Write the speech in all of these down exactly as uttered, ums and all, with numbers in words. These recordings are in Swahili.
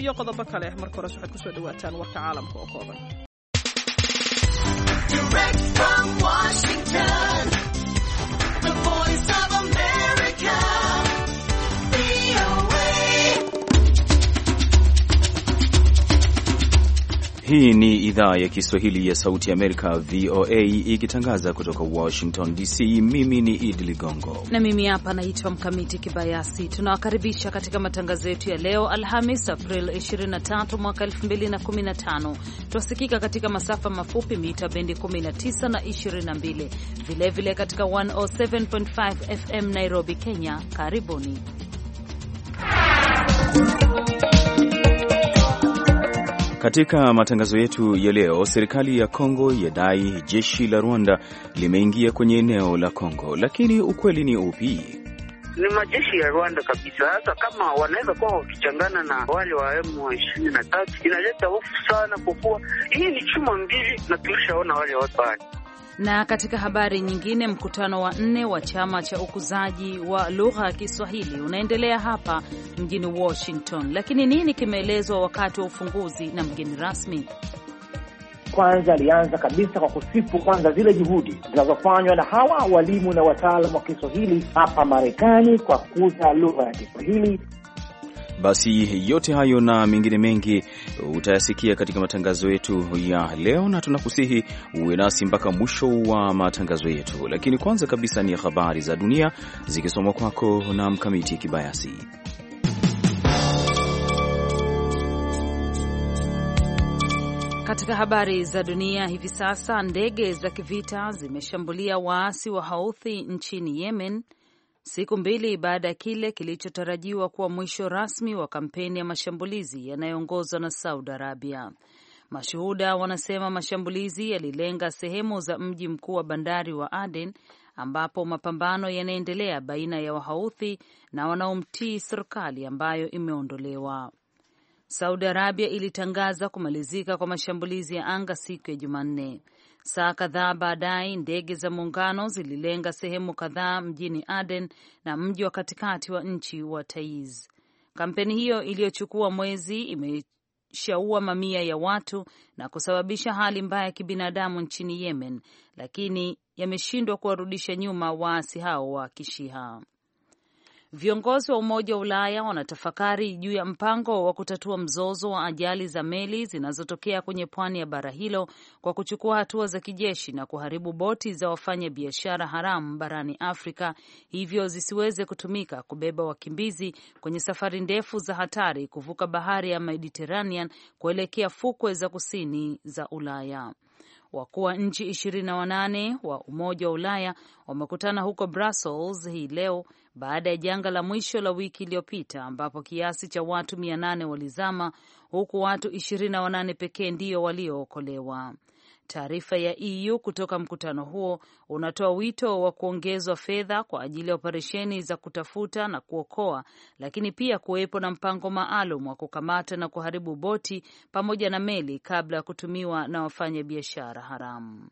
iyo qodobo kale. Marka hore waxaad ku soo dhawaataan warka caalamka oo kooban. Direct from Washington, the voice of America, V O A. Hii ni idhaa ya Kiswahili ya Sauti ya Amerika, V O A, ikitangaza kutoka Washington D C. Mimi ni Idi Ligongo na mimi hapa naitwa Mkamiti Kibayasi. Tunawakaribisha katika matangazo yetu ya leo Alhamis April ishirini na tatu mwaka elfu mbili na kumi na tano. Tunasikika katika masafa mafupi mita bendi kumi na tisa na ishirini na mbili, vile vile katika mia moja saba nukta tano F M Nairobi, Kenya. Karibuni. Katika matangazo yetu ya leo, serikali ya Kongo yadai jeshi la Rwanda limeingia kwenye eneo la Kongo, lakini ukweli ni upi? Ni majeshi ya Rwanda kabisa. Hata kama wanaweza kuwa wakichangana na wale wa M ishirini na tatu, inaleta hofu sana kwa kuwa hii ni chuma mbili na tulishaona wale watu wale. Na katika habari nyingine, mkutano wa nne wa chama cha ukuzaji wa lugha ya Kiswahili unaendelea hapa mjini Washington. Lakini nini kimeelezwa wakati wa ufunguzi na mgeni rasmi? Kwanza alianza kabisa kwa kusifu kwanza zile juhudi zinazofanywa na hawa walimu na wataalamu wa Kiswahili hapa Marekani kwa kukuza lugha ya Kiswahili. Basi yote hayo na mengine mengi utayasikia katika matangazo yetu ya leo, na tunakusihi uwe nasi mpaka mwisho wa matangazo yetu. Lakini kwanza kabisa ni habari za dunia zikisomwa kwako na Mkamiti Kibayasi. Katika habari za dunia hivi sasa, ndege za kivita zimeshambulia waasi wa Houthi nchini Yemen, siku mbili baada ya kile kilichotarajiwa kuwa mwisho rasmi wa kampeni ya mashambulizi yanayoongozwa na Saudi Arabia. Mashuhuda wanasema mashambulizi yalilenga sehemu za mji mkuu wa bandari wa Aden, ambapo mapambano yanaendelea baina ya Wahouthi na wanaomtii serikali ambayo imeondolewa. Saudi Arabia ilitangaza kumalizika kwa mashambulizi ya anga siku ya Jumanne. Saa kadhaa baadaye, ndege za muungano zililenga sehemu kadhaa mjini Aden na mji wa katikati wa nchi wa Taiz. Kampeni hiyo iliyochukua mwezi imeshaua mamia ya watu na kusababisha hali mbaya ya kibinadamu nchini Yemen, lakini yameshindwa kuwarudisha nyuma waasi hao wa Kishiha. Viongozi wa Umoja wa Ulaya wanatafakari juu ya mpango wa kutatua mzozo wa ajali za meli zinazotokea kwenye pwani ya bara hilo kwa kuchukua hatua za kijeshi na kuharibu boti za wafanya biashara haramu barani Afrika, hivyo zisiweze kutumika kubeba wakimbizi kwenye safari ndefu za hatari kuvuka bahari ya Mediterranean kuelekea fukwe za kusini za Ulaya. Wakuu wa nchi ishirini na wanane wa Umoja wa Ulaya wamekutana huko Brussels hii leo baada ya janga la mwisho la wiki iliyopita ambapo kiasi cha watu mia nane walizama, huku watu ishirini na wanane pekee ndio waliookolewa. Taarifa ya E U kutoka mkutano huo unatoa wito wa kuongezwa fedha kwa ajili ya operesheni za kutafuta na kuokoa, lakini pia kuwepo na mpango maalum wa kukamata na kuharibu boti pamoja na meli kabla ya kutumiwa na wafanya biashara haramu.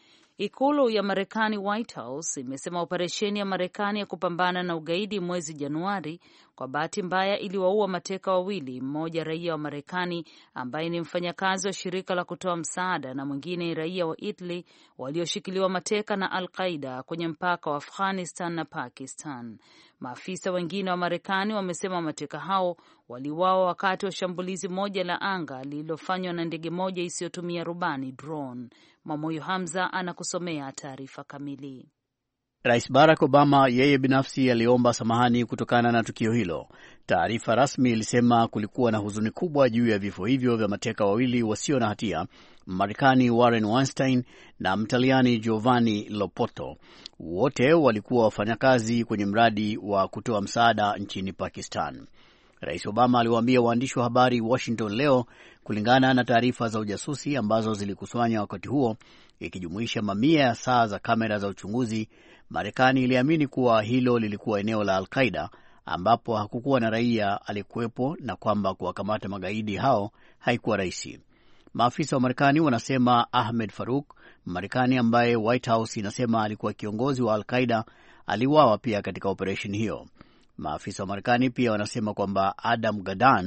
Ikulu ya Marekani, White House, imesema operesheni ya Marekani ya kupambana na ugaidi mwezi Januari kwa bahati mbaya iliwaua mateka wawili, mmoja raia wa Marekani ambaye ni mfanyakazi wa shirika la kutoa msaada na mwingine raia wa Italy, walioshikiliwa mateka na Al-Qaeda kwenye mpaka wa Afghanistan na Pakistan. Maafisa wengine wa Marekani wamesema mateka hao waliuawa wakati wa shambulizi moja la anga lililofanywa na ndege moja isiyotumia rubani, drone. Mamoyo Hamza anakusomea taarifa kamili. Rais Barack Obama yeye binafsi aliomba samahani kutokana na tukio hilo. Taarifa rasmi ilisema kulikuwa na huzuni kubwa juu ya vifo hivyo vya mateka wawili wasio na hatia, Marekani Warren Weinstein na Mtaliani Giovanni Lopoto. Wote walikuwa wafanyakazi kwenye mradi wa kutoa msaada nchini Pakistan. Rais Obama aliwaambia waandishi wa habari Washington leo, kulingana na taarifa za ujasusi ambazo zilikusanywa wakati huo, ikijumuisha mamia ya saa za kamera za uchunguzi, Marekani iliamini kuwa hilo lilikuwa eneo la Al-Qaeda ambapo hakukuwa na raia aliyekuwepo na kwamba kuwakamata magaidi hao haikuwa rahisi. Maafisa wa Marekani wanasema Ahmed Farouk, Marekani ambaye White House inasema alikuwa kiongozi wa Al-Qaeda, aliuawa pia katika operation hiyo. Maafisa wa Marekani pia wanasema kwamba Adam Gadan,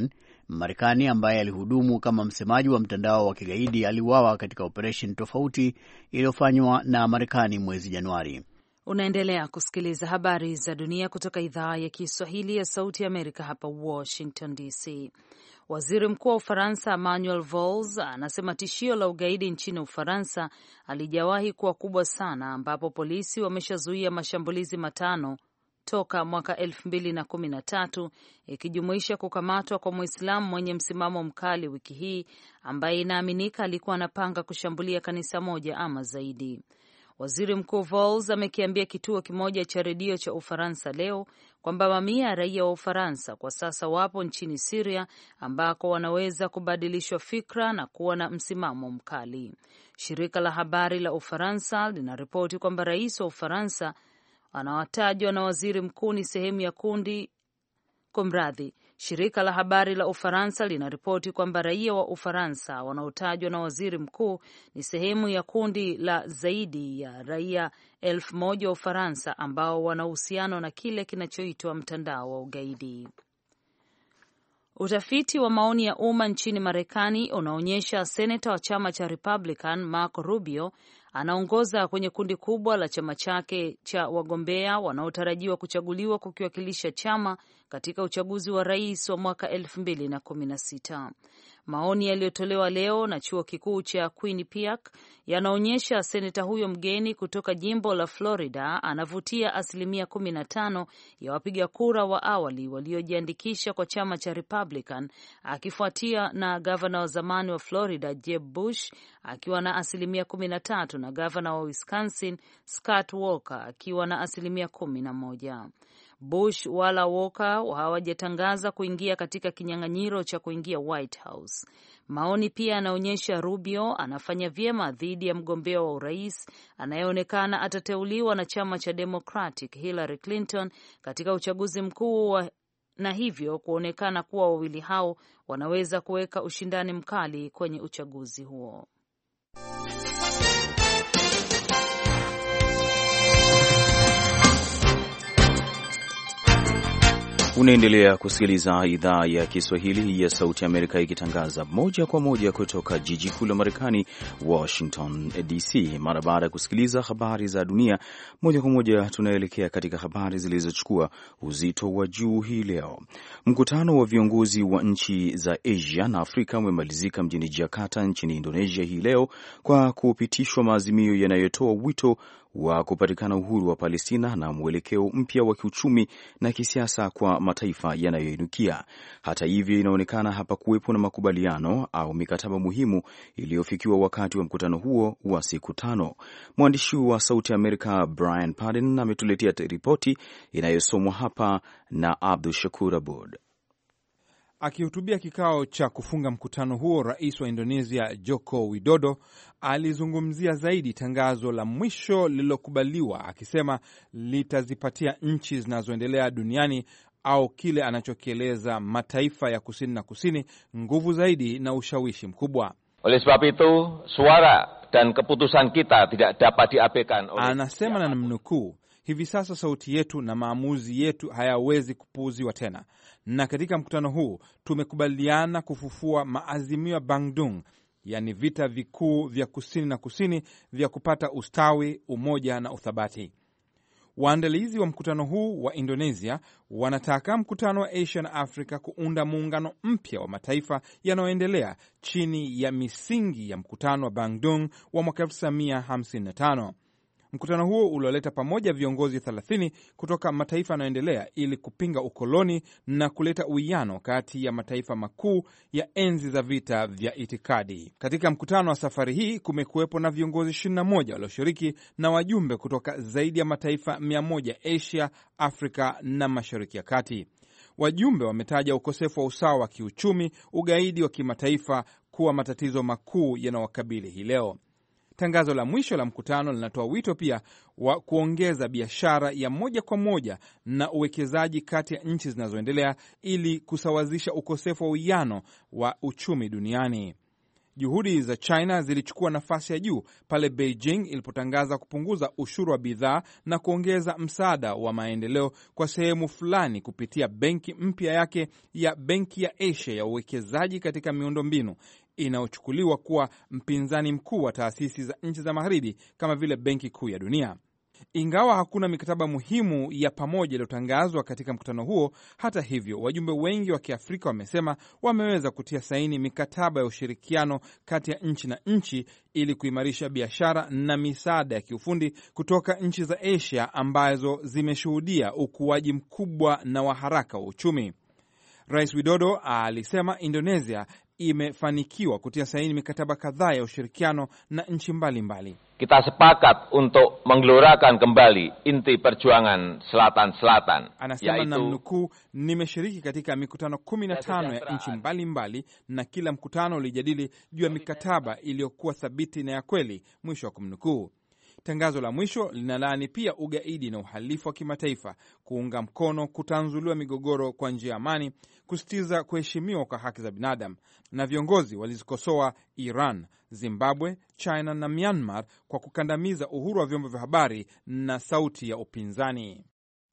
Marekani ambaye alihudumu kama msemaji wa mtandao wa kigaidi aliuawa katika operesheni tofauti iliyofanywa na Marekani mwezi Januari. Unaendelea kusikiliza habari za dunia kutoka idhaa ya Kiswahili ya Sauti ya Amerika hapa Washington D C. Waziri Mkuu wa Ufaransa Emmanuel Valls anasema tishio la ugaidi nchini Ufaransa alijawahi kuwa kubwa sana, ambapo polisi wameshazuia mashambulizi matano toka mwaka elfu mbili na kumi na tatu, ikijumuisha kukamatwa kwa Muislamu mwenye msimamo mkali wiki hii ambaye inaaminika alikuwa anapanga kushambulia kanisa moja ama zaidi. Waziri Mkuu Valls amekiambia kituo kimoja cha redio cha Ufaransa leo kwamba mamia ya raia wa Ufaransa kwa sasa wapo nchini Syria ambako wanaweza kubadilishwa fikra na kuwa na msimamo mkali. Shirika la habari la Ufaransa linaripoti kwamba rais wa Ufaransa anawatajwa na waziri mkuu ni sehemu ya kundi Kumradhi, shirika la habari la Ufaransa linaripoti kwamba raia wa Ufaransa wanaotajwa na waziri mkuu ni sehemu ya kundi la zaidi ya raia elfu moja wa Ufaransa ambao wana uhusiano na kile kinachoitwa mtandao wa ugaidi. Utafiti wa maoni ya umma nchini Marekani unaonyesha seneta wa chama cha Republican Marco Rubio anaongoza kwenye kundi kubwa la chama chake cha wagombea wanaotarajiwa kuchaguliwa kukiwakilisha chama katika uchaguzi wa rais wa mwaka elfu mbili na kumi na sita. Maoni yaliyotolewa leo na chuo kikuu cha Quinnipiac yanaonyesha seneta huyo mgeni kutoka jimbo la Florida anavutia asilimia kumi na tano ya wapiga kura wa awali waliojiandikisha kwa chama cha Republican, akifuatia na gavana wa zamani wa Florida Jeb Bush akiwa na asilimia kumi na tatu na gavana wa Wisconsin Scott Walker akiwa na asilimia kumi na moja. Bush wala Walker hawajatangaza kuingia katika kinyang'anyiro cha kuingia White House. Maoni pia yanaonyesha Rubio anafanya vyema dhidi ya mgombea wa urais anayeonekana atateuliwa na chama cha Democratic Hillary Clinton katika uchaguzi mkuu wa, na hivyo kuonekana kuwa wawili hao wanaweza kuweka ushindani mkali kwenye uchaguzi huo. Unaendelea kusikiliza idhaa ya Kiswahili ya Sauti ya Amerika ikitangaza moja kwa moja kutoka jiji kuu la Marekani, Washington D C. Mara baada ya kusikiliza habari za dunia moja kwa moja, tunaelekea katika habari zilizochukua uzito wa juu hii leo. Mkutano wa viongozi wa nchi za Asia na Afrika umemalizika mjini Jakarta nchini Indonesia hii leo kwa kupitishwa maazimio yanayotoa wito wa kupatikana uhuru wa Palestina na mwelekeo mpya wa kiuchumi na kisiasa kwa mataifa yanayoinukia. Hata hivyo, inaonekana hapa kuwepo na makubaliano au mikataba muhimu iliyofikiwa wakati wa mkutano huo wa siku tano. Mwandishi wa Sauti ya Amerika Brian Padden ametuletea ripoti inayosomwa hapa na Abdul Shakur Abud. Akihutubia kikao cha kufunga mkutano huo, rais wa Indonesia Joko Widodo alizungumzia zaidi tangazo la mwisho lililokubaliwa, akisema litazipatia nchi zinazoendelea duniani au kile anachokieleza mataifa ya kusini na kusini nguvu zaidi na ushawishi mkubwa. Oleh sebab itu suara dan keputusan kita tidak dapat diabaikan. Anasema na namnukuu, hivi sasa sauti yetu na maamuzi yetu hayawezi kupuuziwa tena. Na katika mkutano huu tumekubaliana kufufua maazimio ya Bandung, yani vita vikuu vya kusini na kusini vya kupata ustawi, umoja na uthabati. Waandalizi wa mkutano huu wa Indonesia wanataka mkutano wa Asia na Afrika kuunda muungano mpya wa mataifa yanayoendelea chini ya misingi ya mkutano wa Bandung wa mwaka elfu tisa mia hamsini na tano. Mkutano huo ulioleta pamoja viongozi thelathini kutoka mataifa yanayoendelea ili kupinga ukoloni na kuleta uwiano kati ya mataifa makuu ya enzi za vita vya itikadi. Katika mkutano wa safari hii kumekuwepo na viongozi ishirini na moja walioshiriki na wajumbe kutoka zaidi ya mataifa mia moja Asia, Afrika na Mashariki ya Kati. Wajumbe wametaja ukosefu wa usawa wa kiuchumi, ugaidi wa kimataifa kuwa matatizo makuu yanayowakabili hii leo. Tangazo la mwisho la mkutano linatoa wito pia wa kuongeza biashara ya moja kwa moja na uwekezaji kati ya nchi zinazoendelea ili kusawazisha ukosefu wa uwiano wa uchumi duniani. Juhudi za China zilichukua nafasi ya juu pale Beijing ilipotangaza kupunguza ushuru wa bidhaa na kuongeza msaada wa maendeleo kwa sehemu fulani kupitia benki mpya yake ya Benki ya Asia ya uwekezaji katika miundombinu, inayochukuliwa kuwa mpinzani mkuu wa taasisi za nchi za magharibi kama vile Benki Kuu ya Dunia. Ingawa hakuna mikataba muhimu ya pamoja iliyotangazwa katika mkutano huo, hata hivyo, wajumbe wengi wa Kiafrika wamesema wameweza kutia saini mikataba ya ushirikiano kati ya nchi na nchi ili kuimarisha biashara na misaada ya kiufundi kutoka nchi za Asia ambazo zimeshuhudia ukuaji mkubwa na wa haraka wa uchumi. Rais Widodo alisema Indonesia imefanikiwa kutia saini mikataba kadhaa ya ushirikiano na nchi mbalimbali. Kita sepakat untuk menggelorakan kembali inti perjuangan selatan-selatan. Anasema na mnukuu, nimeshiriki katika mikutano kumi na tano ya nchi mbalimbali na kila mkutano ulijadili juu ya mikataba iliyokuwa thabiti na ya kweli, mwisho wa kumnukuu. Tangazo la mwisho linalaani pia ugaidi na uhalifu wa kimataifa, kuunga mkono kutanzuliwa migogoro kwa njia ya amani, kusitiza kuheshimiwa kwa haki za binadamu, na viongozi walizikosoa Iran, Zimbabwe, China na Myanmar kwa kukandamiza uhuru wa vyombo vya habari na sauti ya upinzani.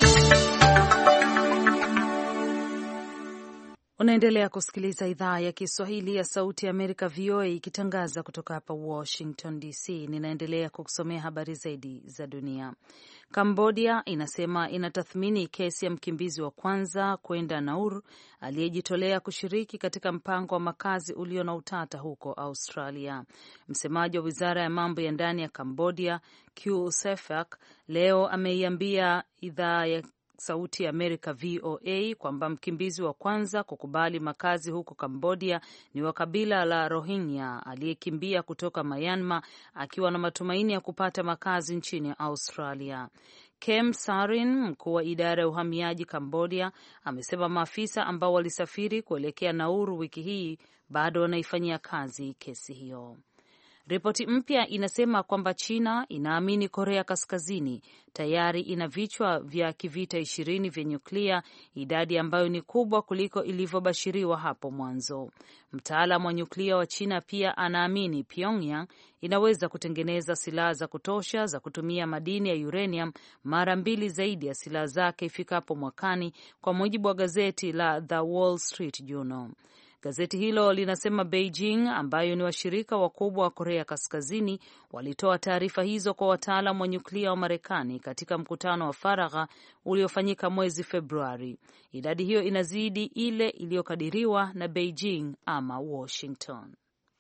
Unaendelea kusikiliza idhaa ya Kiswahili ya Sauti ya Amerika, V O A, ikitangaza kutoka hapa Washington D C. Ninaendelea kukusomea habari zaidi za dunia. Kambodia inasema inatathmini kesi ya mkimbizi wa kwanza kwenda Nauru aliyejitolea kushiriki katika mpango wa makazi ulio na utata huko Australia. Msemaji wa wizara ya mambo ya ndani ya Kambodia, Q Sefak, leo ameiambia idhaa ya Sauti ya Amerika V O A kwamba mkimbizi wa kwanza kukubali makazi huko Cambodia ni wa kabila la Rohingya aliyekimbia kutoka Myanmar akiwa na matumaini ya kupata makazi nchini Australia. Kem Sarin, mkuu wa idara ya uhamiaji Cambodia, amesema maafisa ambao walisafiri kuelekea Nauru wiki hii bado wanaifanyia kazi kesi hiyo. Ripoti mpya inasema kwamba China inaamini Korea Kaskazini tayari ina vichwa vya kivita ishirini vya nyuklia, idadi ambayo ni kubwa kuliko ilivyobashiriwa hapo mwanzo. Mtaalamu wa nyuklia wa China pia anaamini Pyongyang inaweza kutengeneza silaha za kutosha za kutumia madini ya uranium mara mbili zaidi ya silaha zake ifikapo mwakani, kwa mujibu wa gazeti la The Wall Street Journal. Gazeti hilo linasema Beijing, ambayo ni washirika wakubwa wa Korea Kaskazini, walitoa taarifa hizo kwa wataalam wa nyuklia wa Marekani katika mkutano wa faragha uliofanyika mwezi Februari. Idadi hiyo inazidi ile iliyokadiriwa na Beijing ama Washington.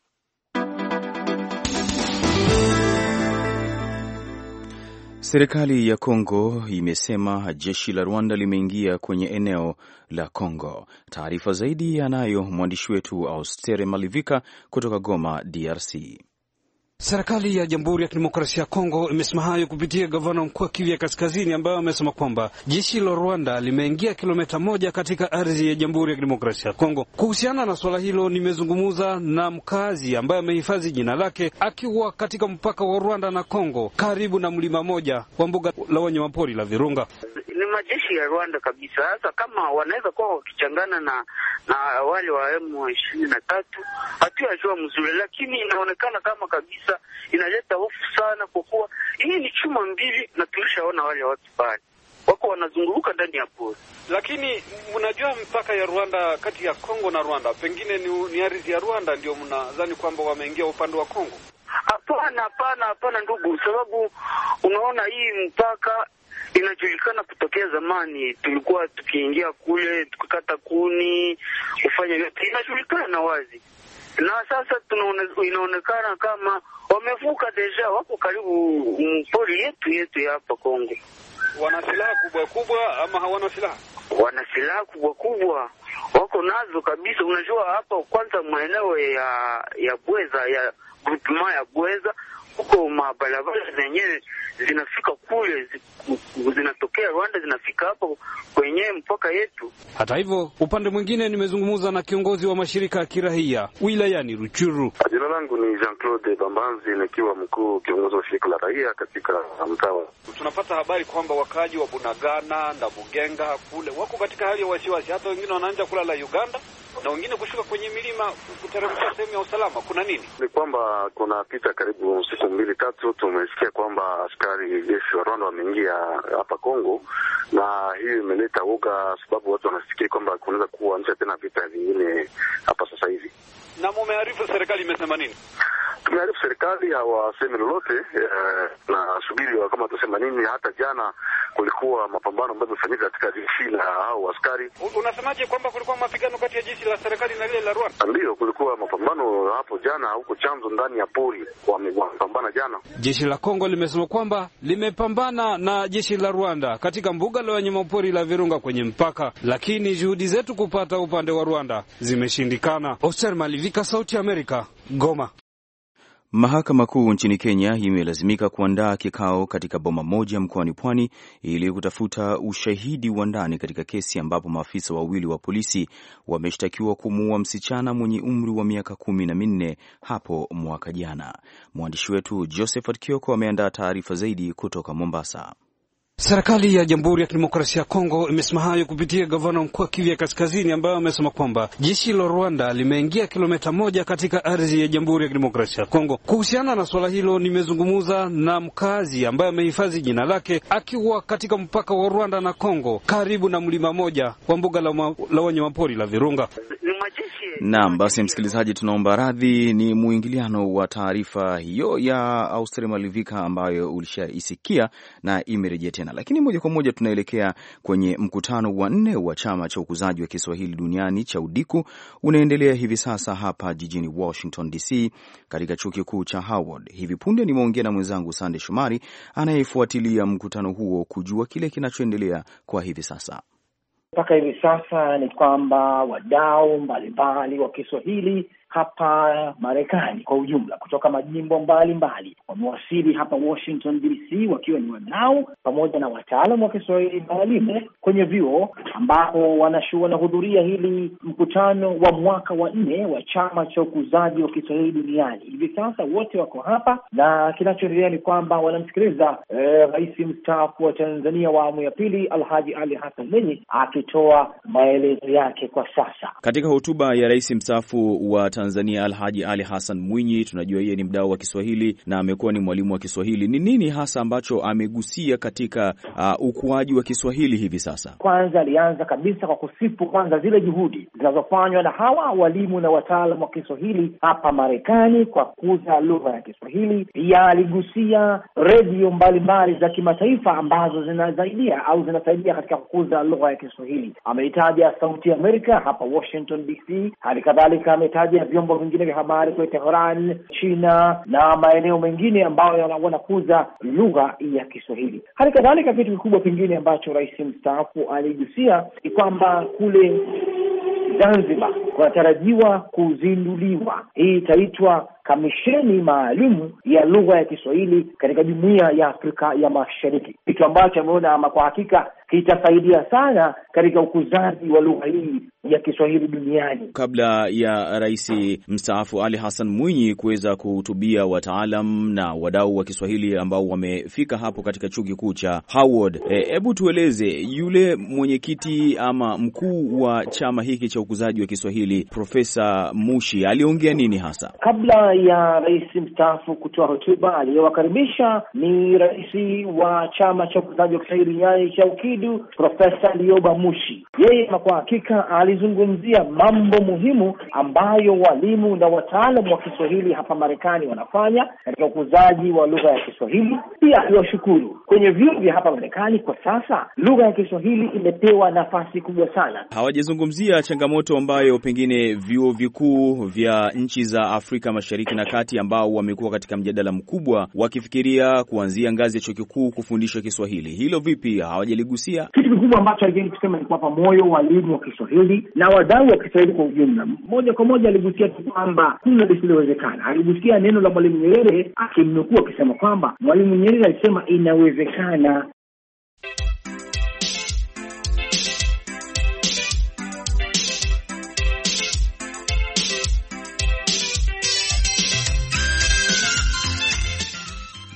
Serikali ya Kongo imesema jeshi la Rwanda limeingia kwenye eneo la Kongo. Taarifa zaidi yanayo mwandishi wetu Austere Malivika kutoka Goma, D R C. Serikali ya Jamhuri ya Kidemokrasia ya Kongo imesema hayo kupitia gavana mkuu wa Kivu Kaskazini, ambaye amesema kwamba jeshi la Rwanda limeingia kilomita moja katika ardhi ya Jamhuri ya Kidemokrasia ya Kongo. Kuhusiana na swala hilo, nimezungumza na mkazi ambaye amehifadhi jina lake akiwa katika mpaka wa Rwanda na Kongo, karibu na mlima moja wa mbuga la wanyamapori la Virunga. Ni majeshi ya Rwanda kabisa. Sasa kama wanaweza kuwa wakichangana na na wale wa M ishirini na tatu, hatujua mzuri, lakini inaonekana kama kabisa inaleta hofu sana, kwa kuwa hii ni chuma mbili na tulishaona wale watu pale wako wanazunguruka ndani ya pori. Lakini mnajua mpaka ya Rwanda kati ya Kongo na Rwanda, pengine ni, ni ardhi ya Rwanda ndio mnadhani kwamba wameingia upande wa Kongo? Hapana, hapana, hapana ndugu, sababu unaona hii mpaka inajulikana kutokea zamani. Tulikuwa tukiingia kule tukikata kuni kufanya yote, inajulikana wazi. Na sasa tunaone, inaonekana kama wamevuka deja, wako karibu mpori yetu yetu ya hapa Kongo. Wana silaha kubwa kubwa ama hawana silaha? Wana silaha kubwa kubwa, wako nazo kabisa. Unajua hapa kwanza maeneo ya ya Bweza, ya groupement ya Bweza, huko mabarabara zenyewe zinafika kule, zinatokea Rwanda zinafika hapo kwenye mpaka yetu. Hata hivyo, upande mwingine nimezungumza na kiongozi wa mashirika ya kirahia wilayani Ruchuru. Jina langu ni Jean-Claude Bambanzi, nikiwa mkuu kiongozi wa shirika la raia katika mtaa. Tunapata habari kwamba wakaji wa Bunagana na Bugenga kule wako katika hali ya wasiwasi, hata wengine wanaanza kulala Uganda. na wengine kushuka kwenye milima kuteremka sehemu ya usalama. Kuna nini? Ni kwamba kuna pita karibu siku mbili tatu tumesikia kwamba askari jeshi wa Rwanda wameingia hapa Kongo, na hii imeleta woga sababu watu wanafikiri kwamba kunaweza kuanzisha tena vita vingine hapa sasa hivi. Na mumearifu serikali imesema nini? Tumearifu serikali hawasemi lolote, eh, na subiri kama tusema nini. Hata jana kulikuwa mapambano ambayo yamefanyika katika jeshi la hao askari. Unasemaje kwamba kulikuwa mapigano kati ya jeshi la serikali na lile la Rwanda? Ndio, kulikuwa mapambano hapo jana huko chanzo ndani ya pori, wamepambana jana. Jeshi la Kongo limesema kwamba limepambana na jeshi la Rwanda katika mbuga la wanyamapori la Virunga kwenye mpaka, lakini juhudi zetu kupata upande wa Rwanda zimeshindikana. Oser Malivika, Sauti ya Amerika, Goma. Mahakama Kuu nchini Kenya imelazimika kuandaa kikao katika boma moja mkoani Pwani ili kutafuta ushahidi wa ndani katika kesi ambapo maafisa wawili wa polisi wameshtakiwa kumuua msichana mwenye umri wa miaka kumi na minne hapo mwaka jana. Mwandishi wetu Josephat Kioko ameandaa taarifa zaidi kutoka Mombasa. Serikali ya Jamhuri ya Kidemokrasia ya Kongo imesema hayo kupitia gavana mkuu wa Kivu Kaskazini, ambaye amesema kwamba jeshi la Rwanda limeingia kilomita moja katika ardhi ya Jamhuri ya Kidemokrasia ya Kongo. Kuhusiana na swala hilo, nimezungumza na mkazi ambaye amehifadhi jina lake akiwa katika mpaka wa Rwanda na Kongo, karibu na mlima moja wa mbuga la, la wanyamapori la Virunga. Naam, basi msikilizaji, tunaomba radhi, ni muingiliano wa taarifa hiyo ya Austria Malivika ambayo ulishaisikia na imerejea tena. Lakini moja kwa moja tunaelekea kwenye mkutano wa nne wa chama cha ukuzaji wa Kiswahili duniani cha UDIKU, unaendelea hivi sasa hapa jijini Washington D C katika chuo kikuu cha Howard. Hivi punde nimeongea na mwenzangu Sande Shumari anayefuatilia mkutano huo kujua kile kinachoendelea kwa hivi sasa. Mpaka hivi sasa ni kwamba wadau mbalimbali wa Kiswahili hapa Marekani kwa ujumla kutoka majimbo mbalimbali wamewasili hapa Washington D C wakiwa ni wadau pamoja na wataalamu wa Kiswahili na walimu kwenye vyuo, ambapo wanahudhuria hili mkutano wa mwaka wa nne wa chama cha ukuzaji wa Kiswahili duniani. Hivi sasa wote wako hapa na kinachoendelea ni kwamba wanamsikiliza eh, rais mstaafu wa Tanzania wa awamu ya pili Alhaji Ali Hassan Mwinyi akitoa maelezo yake kwa sasa. Katika hotuba ya rais mstaafu wa Tanzania Alhaji Ali Hassan Mwinyi, tunajua yeye ni mdau wa Kiswahili na amekuwa ni mwalimu wa Kiswahili. Ni nini hasa ambacho amegusia katika uh, ukuaji wa Kiswahili hivi sasa? Kwanza alianza kabisa kwa kusifu kwanza zile juhudi zinazofanywa na hawa walimu na wataalamu wa Kiswahili hapa Marekani kwa kukuza lugha ya Kiswahili. Pia aligusia redio mbalimbali za kimataifa ambazo zinasaidia au zinasaidia katika kukuza lugha ya Kiswahili. Ameitaja Sauti ya Amerika hapa Washington D C, hali kadhalika ametaja vyombo vingine vya habari kwa Tehran, China na maeneo mengine ambayo wanakuza lugha ya Kiswahili. Hali kadhalika kitu kikubwa kingine ambacho rais mstaafu aligusia ni kwamba kule Zanzibar kunatarajiwa kuzinduliwa, hii itaitwa kamisheni maalum ya lugha ya Kiswahili katika Jumuiya ya Afrika ya Mashariki, kitu ambacho ameona ama kwa hakika kitasaidia sana katika ukuzaji wa lugha hii ya Kiswahili duniani. Kabla ya rais mstaafu Ali Hassan Mwinyi kuweza kuhutubia wataalam na wadau wa Kiswahili ambao wamefika hapo katika chuo kikuu cha Howard, hebu e, tueleze yule mwenyekiti ama mkuu wa chama hiki cha ukuzaji wa Kiswahili Profesa Mushi aliongea nini hasa? Kabla ya rais mstaafu kutoa hotuba, aliyowakaribisha ni rais wa chama cha ukuzaji wa Kiswahili duniani cha UKIDU Profesa Lioba Mushi. Yeye kwa hakika alizungumzia mambo muhimu ambayo walimu na wataalamu wa Kiswahili hapa Marekani wanafanya katika ukuzaji wa lugha ya Kiswahili. Pia aliwashukuru kwenye vyuo vya hapa Marekani. Kwa sasa lugha ya Kiswahili imepewa nafasi kubwa sana. Hawajazungumzia changamoto ambayo pengine vyuo vikuu vya nchi za Afrika Mashariki na Kati ambao wamekuwa katika mjadala mkubwa wakifikiria kuanzia ngazi ya chuo kikuu kufundisha Kiswahili. Hilo vipi? Hawajaligusia. Kitu kikubwa ambacho alijeni kusema ni kwamba moyo walimu wa Kiswahili na wadau wa Kiswahili kwa ujumla. Moja kwa moja aligusia kwamba kuna lisilowezekana. Aligusia neno la Mwalimu Nyerere akimnukuu akisema kwamba Mwalimu Nyerere alisema inawezekana.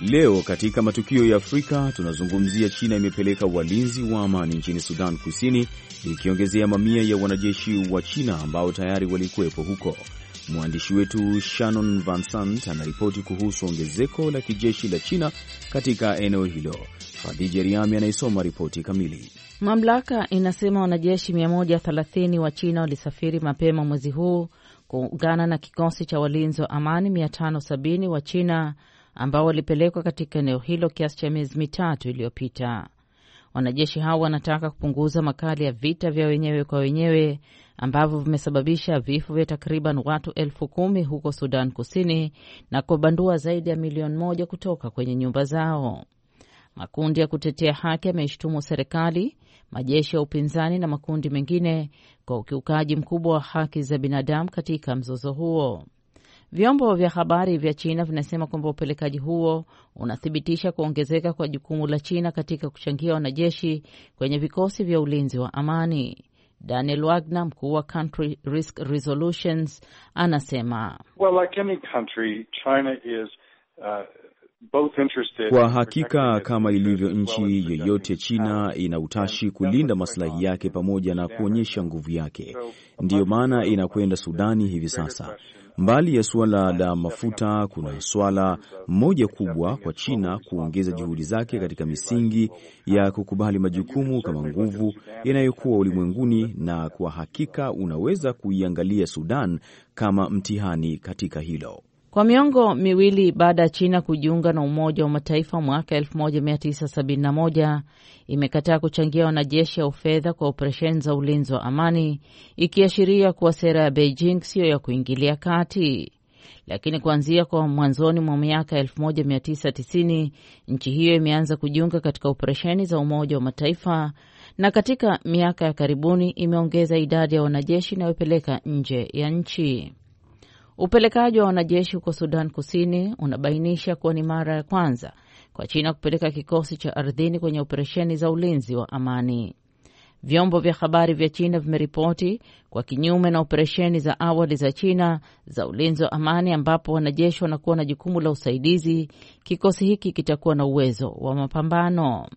Leo katika matukio ya Afrika tunazungumzia China imepeleka walinzi wa amani nchini Sudan Kusini, ikiongezea mamia ya wanajeshi wa China ambao tayari walikuwepo huko. Mwandishi wetu Shannon Van Sant anaripoti kuhusu ongezeko la kijeshi la China katika eneo hilo. Khadija Riami anaisoma ripoti kamili. Mamlaka inasema wanajeshi mia moja thelathini wa China walisafiri mapema mwezi huu kuungana na kikosi cha walinzi wa amani mia tano sabini wa China ambao walipelekwa katika eneo hilo kiasi cha miezi mitatu iliyopita. Wanajeshi hao wanataka kupunguza makali ya vita vya wenyewe kwa wenyewe ambavyo vimesababisha vifo vya takriban watu elfu kumi huko Sudan Kusini na kubandua zaidi ya milioni moja kutoka kwenye nyumba zao. Makundi ya kutetea haki yameshtumu serikali, majeshi ya upinzani na makundi mengine kwa ukiukaji mkubwa wa haki za binadamu katika mzozo huo. Vyombo vya habari vya China vinasema kwamba upelekaji huo unathibitisha kuongezeka kwa jukumu la China katika kuchangia wanajeshi kwenye vikosi vya ulinzi wa amani. Daniel Wagner, mkuu wa Country Risk Resolutions, anasema well, like any country, China is, uh, both interested. Kwa hakika kama ilivyo nchi yoyote, China ina utashi kulinda maslahi yake pamoja na kuonyesha nguvu yake. Ndiyo maana inakwenda Sudani hivi sasa. Mbali ya suala la mafuta, kuna suala moja kubwa kwa China kuongeza juhudi zake katika misingi ya kukubali majukumu kama nguvu inayokuwa ulimwenguni, na kwa hakika unaweza kuiangalia Sudan kama mtihani katika hilo. Kwa miongo miwili baada ya China kujiunga na Umoja wa Mataifa mwaka elfu moja mia tisa sabini na moja, imekataa kuchangia wanajeshi au fedha kwa operesheni za ulinzi wa amani, ikiashiria kuwa sera ya Beijing siyo ya kuingilia kati. Lakini kuanzia kwa mwanzoni mwa miaka elfu moja mia tisa tisini, nchi hiyo imeanza kujiunga katika operesheni za Umoja wa Mataifa, na katika miaka ya karibuni imeongeza idadi ya wanajeshi inayopeleka nje ya nchi. Upelekaji wa wanajeshi huko Sudan Kusini unabainisha kuwa ni mara ya kwanza kwa China kupeleka kikosi cha ardhini kwenye operesheni za ulinzi wa amani. Vyombo vya habari vya China vimeripoti kwa kinyume na operesheni za awali za China za ulinzi wa amani ambapo wanajeshi wanakuwa na jukumu la usaidizi, kikosi hiki kitakuwa na uwezo wa mapambano.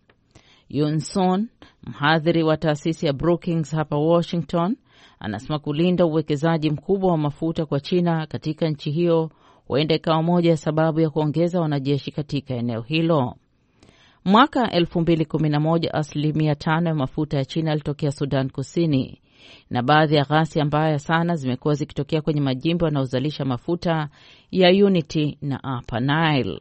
Yun Sun, mhadhiri wa taasisi ya Brookings hapa Washington, anasema kulinda uwekezaji mkubwa wa mafuta kwa China katika nchi hiyo huenda ikawa moja ya sababu ya kuongeza wanajeshi katika eneo hilo. Mwaka elfu mbili kumi na moja asilimia tano ya mafuta ya China yalitokea Sudan Kusini, na baadhi ya ghasia mbaya sana zimekuwa zikitokea kwenye majimbo yanayozalisha mafuta ya Unity na Upper Nile.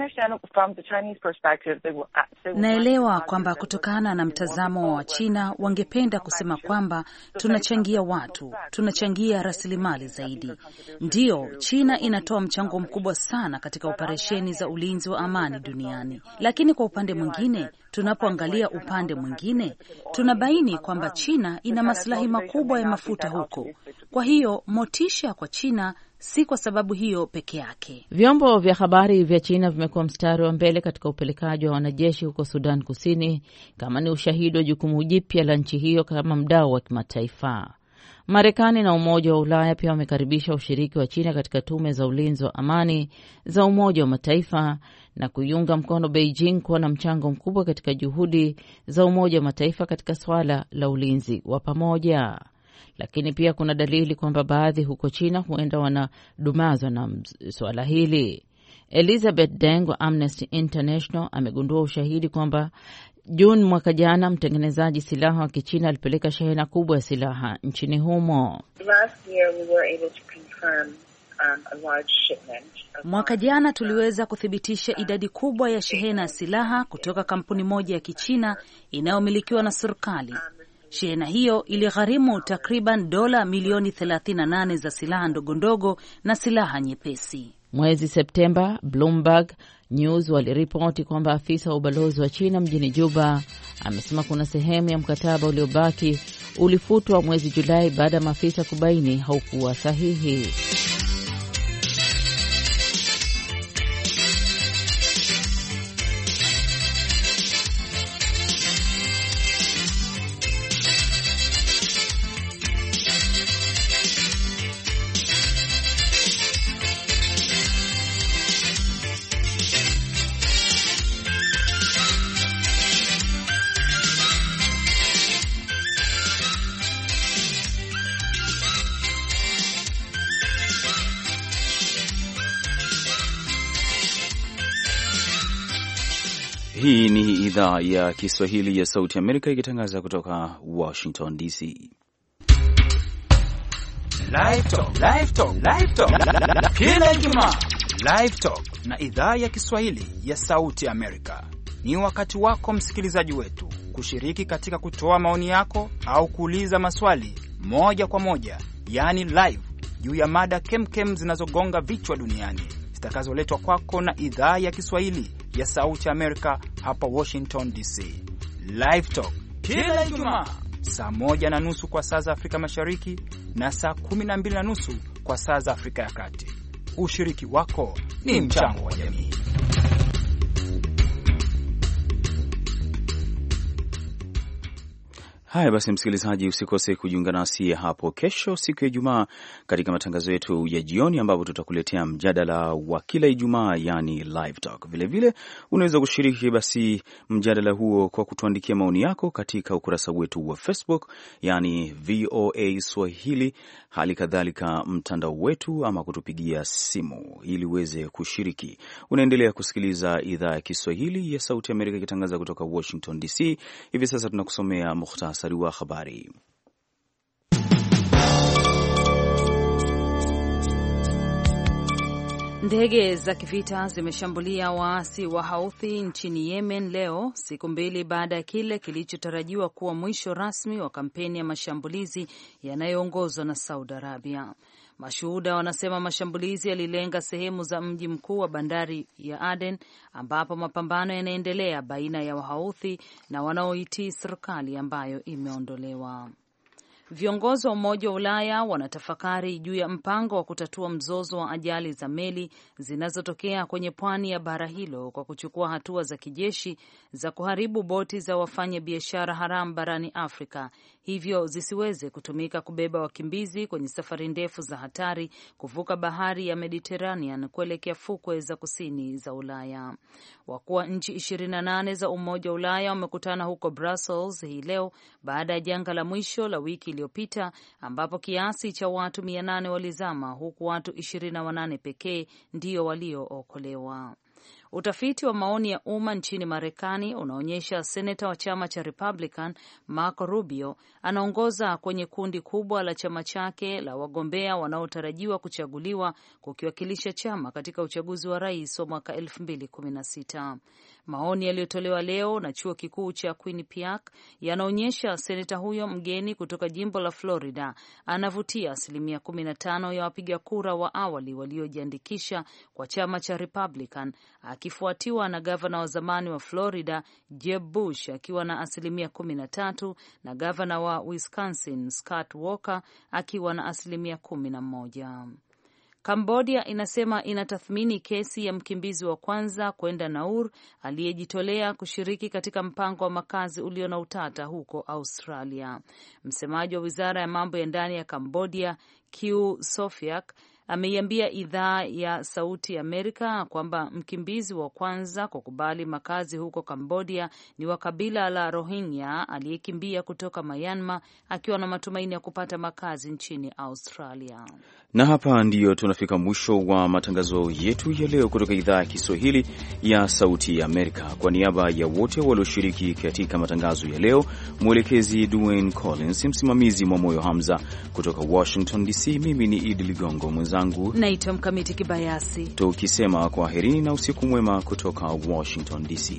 Naelewa kwamba kutokana na mtazamo wa China wangependa kusema kwamba tunachangia watu, tunachangia rasilimali zaidi. Ndiyo, China inatoa mchango mkubwa sana katika operesheni za ulinzi wa amani duniani. Lakini kwa upande mwingine, tunapoangalia upande mwingine, tunabaini kwamba China ina maslahi makubwa ya mafuta huko. Kwa hiyo motisha kwa China si kwa sababu hiyo peke yake. Vyombo vya habari vya China vimekuwa mstari wa mbele katika upelekaji wa wanajeshi huko Sudan Kusini kama ni ushahidi wa jukumu jipya la nchi hiyo kama mdau wa kimataifa. Marekani na Umoja wa Ulaya pia wamekaribisha ushiriki wa China katika tume za ulinzi wa amani za Umoja wa Mataifa na kuiunga mkono Beijing kuwa na mchango mkubwa katika juhudi za Umoja wa Mataifa katika swala la ulinzi wa pamoja. Lakini pia kuna dalili kwamba baadhi huko China huenda wanadumazwa na swala hili. Elizabeth Deng wa Amnesty International amegundua ushahidi kwamba Juni mwaka jana mtengenezaji silaha wa Kichina alipeleka shehena kubwa ya silaha nchini humo. Mwaka jana tuliweza kuthibitisha idadi kubwa ya shehena ya silaha kutoka kampuni moja ya Kichina inayomilikiwa na serikali. Shehena hiyo iligharimu takriban dola milioni thelathini na nane za silaha ndogondogo na silaha nyepesi. Mwezi Septemba, Bloomberg News waliripoti kwamba afisa wa ubalozi wa China mjini Juba amesema kuna sehemu ya mkataba uliobaki ulifutwa mwezi Julai baada ya maafisa kubaini haukuwa sahihi. Hii ni idhaa ya Kiswahili ya Sauti Amerika ikitangaza kutoka Washington D C. Live Talk, Live Talk, Live Talk. Kila Ijumaa Live Talk na idhaa ya Kiswahili ya Sauti Amerika. Ni wakati wako msikilizaji wetu kushiriki katika kutoa maoni yako au kuuliza maswali moja kwa moja, yani live, juu ya mada kemkem zinazogonga vichwa duniani, zitakazoletwa kwako na idhaa ya Kiswahili ya Sauti Amerika hapa Washington D C. Live Talk kila Ijumaa saa moja na nusu kwa saa za Afrika Mashariki na saa kumi na mbili na nusu kwa saa za Afrika ya Kati. Ushiriki wako ni mchango wa jamii. Haya basi, msikilizaji, usikose kujiunga nasi hapo kesho siku ya Ijumaa katika matangazo yetu ya jioni, ambapo tutakuletea mjadala wa kila Ijumaa, yani live talk. Vile vile unaweza kushiriki basi mjadala huo kwa kutuandikia maoni yako katika ukurasa wetu wa Facebook, yani V O A Swahili, hali kadhalika mtandao wetu, ama kutupigia simu ili uweze kushiriki. Unaendelea kusikiliza idhaa ya Kiswahili ya Sauti Amerika ikitangaza kutoka Washington D C. Hivi sasa tunakusomea mukhtasari wa habari. Ndege za kivita zimeshambulia waasi wa Houthi nchini Yemen leo, siku mbili baada ya kile kilichotarajiwa kuwa mwisho rasmi wa kampeni ya mashambulizi yanayoongozwa na Saudi Arabia. Mashuhuda wanasema mashambulizi yalilenga sehemu za mji mkuu wa bandari ya Aden, ambapo mapambano yanaendelea baina ya Wahouthi na wanaoitii serikali ambayo imeondolewa. Viongozi wa Umoja wa Ulaya wanatafakari juu ya mpango wa kutatua mzozo wa ajali za meli zinazotokea kwenye pwani ya bara hilo kwa kuchukua hatua za kijeshi za kuharibu boti za wafanya biashara haramu barani Afrika, hivyo zisiweze kutumika kubeba wakimbizi kwenye safari ndefu za hatari kuvuka bahari ya Mediterranean kuelekea fukwe za kusini za Ulaya. Wakuu wa nchi ishirini na nane za Umoja wa Ulaya wamekutana huko Brussels hii leo baada ya janga la mwisho la wiki iliyopita ambapo kiasi cha watu mia nane walizama, huku watu ishirini na wanane pekee ndio waliookolewa. Utafiti wa maoni ya umma nchini Marekani unaonyesha seneta wa chama cha Republican Marco Rubio anaongoza kwenye kundi kubwa la chama chake la wagombea wanaotarajiwa kuchaguliwa kukiwakilisha chama katika uchaguzi wa rais wa mwaka elfu mbili kumi na sita. Maoni yaliyotolewa leo na chuo kikuu cha Quinnipiac yanaonyesha seneta huyo mgeni kutoka jimbo la Florida anavutia asilimia kumi na tano ya wapiga kura wa awali waliojiandikisha kwa chama cha Republican, akifuatiwa na gavana wa zamani wa Florida Jeb Bush akiwa na asilimia kumi na tatu na gavana wa Wisconsin Scott Walker akiwa na asilimia kumi na moja. Cambodia inasema inatathmini kesi ya mkimbizi wa kwanza kwenda Nauru aliyejitolea kushiriki katika mpango wa makazi ulio na utata huko Australia. Msemaji wa wizara ya mambo ya ndani ya Cambodia, Q Sofiak, ameiambia idhaa ya Sauti ya Amerika kwamba mkimbizi wa kwanza kukubali makazi huko Cambodia ni wa kabila la Rohingya aliyekimbia kutoka Myanmar akiwa na matumaini ya kupata makazi nchini Australia. Na hapa ndiyo tunafika mwisho wa matangazo yetu ya leo kutoka idhaa ya Kiswahili ya Sauti ya Amerika. Kwa niaba ya wote walioshiriki katika matangazo ya leo, mwelekezi Dwayne Collins, msimamizi Mwamoyo Hamza kutoka Washington D C, mimi ni Idi Ligongo, mwenzangu naitwa Mkamiti Kibayasi, tukisema kwaherini na usiku mwema kutoka Washington D C.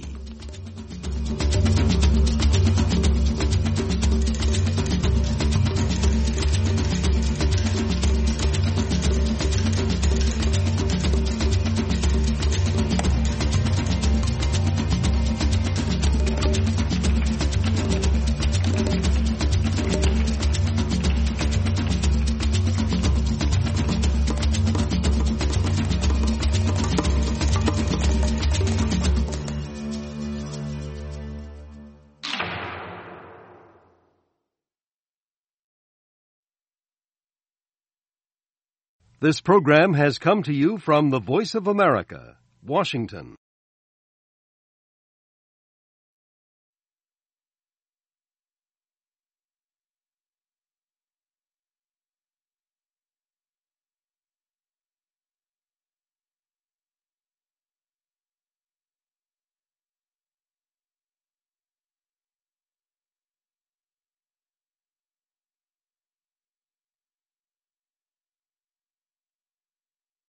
This program has come to you from the Voice of America, Washington.